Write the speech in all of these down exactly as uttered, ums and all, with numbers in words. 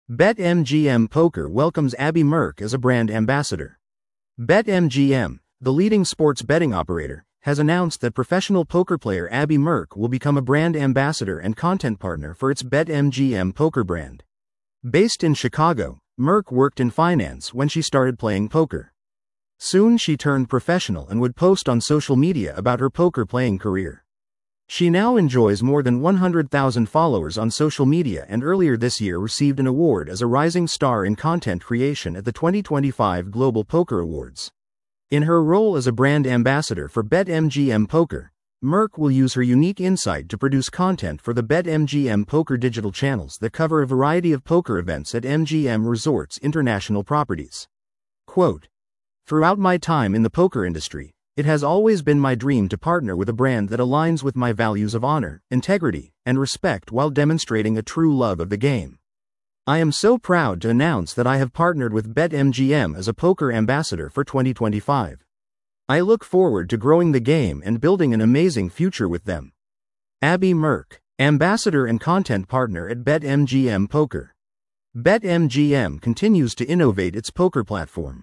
BetMGM Poker welcomes Abby Merk as a brand ambassador. BetMGM, the leading sports betting operator, has announced that professional poker player Abby Merk will become a brand ambassador and content partner for its BetMGM Poker brand. Based in Chicago, Merk worked in finance when she started playing poker. Soon she turned professional and would post on social media about her poker playing career. She now enjoys more than one hundred thousand followers on social media and earlier this year received an award as a rising star in content creation at the twenty twenty-five Global Poker Awards. In her role as a brand ambassador for BetMGM Poker, Merk will use her unique insight to produce content for the BetMGM Poker digital channels that cover a variety of poker events at M G M Resorts International Properties. Quote, "Throughout my time in the poker industry, it has always been my dream to partner with a brand that aligns with my values of honor, integrity, and respect while demonstrating a true love of the game. I am so proud to announce that I have partnered with BetMGM as a poker ambassador for twenty twenty-five. I look forward to growing the game and building an amazing future with them." Abby Merk, ambassador and content partner at BetMGM Poker. BetMGM continues to innovate its poker platform.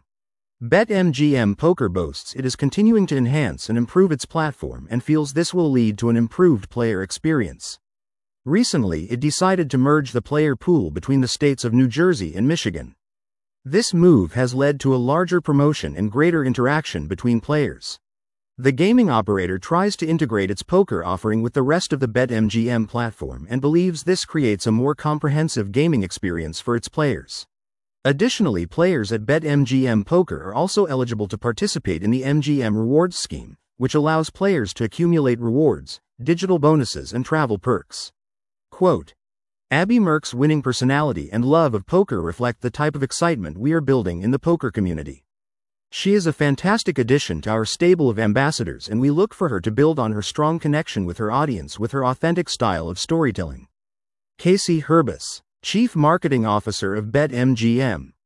BetMGM Poker boasts it is continuing to enhance and improve its platform and feels this will lead to an improved player experience. Recently, it decided to merge the player pool between the states of New Jersey and Michigan. This move has led to a larger promotion and greater interaction between players. The gaming operator tries to integrate its poker offering with the rest of the BetMGM platform and believes this creates a more comprehensive gaming experience for its players. Additionally, players at BetMGM Poker are also eligible to participate in the M G M Rewards scheme, which allows players to accumulate rewards, digital bonuses, and travel perks. Quote, "Abby Merk's winning personality and love of poker reflect the type of excitement we are building in the poker community. She is a fantastic addition to our stable of ambassadors, and we look for her to build on her strong connection with her audience with her authentic style of storytelling." Casey Herbis, Chief Marketing Officer of BetMGM.